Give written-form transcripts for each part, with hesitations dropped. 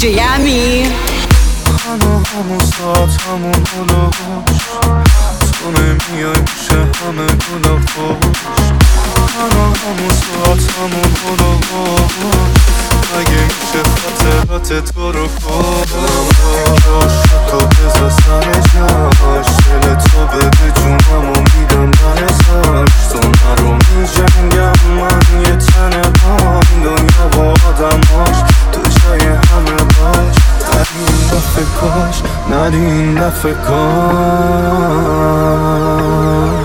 DJ Ami. همه ساعت همون هلوش تو نمیای پیش همه گل خوش همه ساعت همون هلوش اگه میشه خاطرات تو رو کش تو بذار سر جاش دل تو بده جونمو میدم برزاش تو نرو میجنگم من یه تنه با این دنیا و آدماش تو جای همه باش ندی این دفعه کاش ندی این دفعه کاش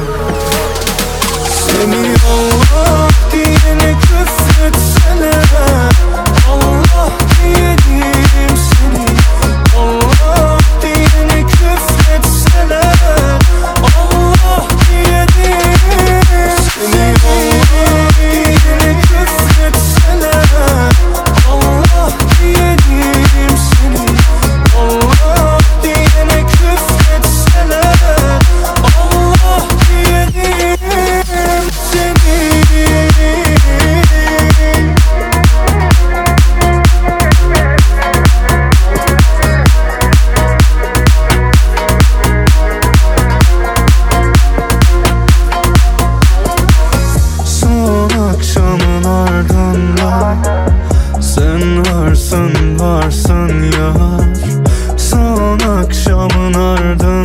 Seni Allah diyene küfretseler Allah diyelim seni Allah diyene küfretseler Allah diyelim seni Allah diyene küfretseler Allah diyelim seni Allah diyene küfretseler Allah diyelim Son akşamın ardından sen varsın yar Son akşamın ardından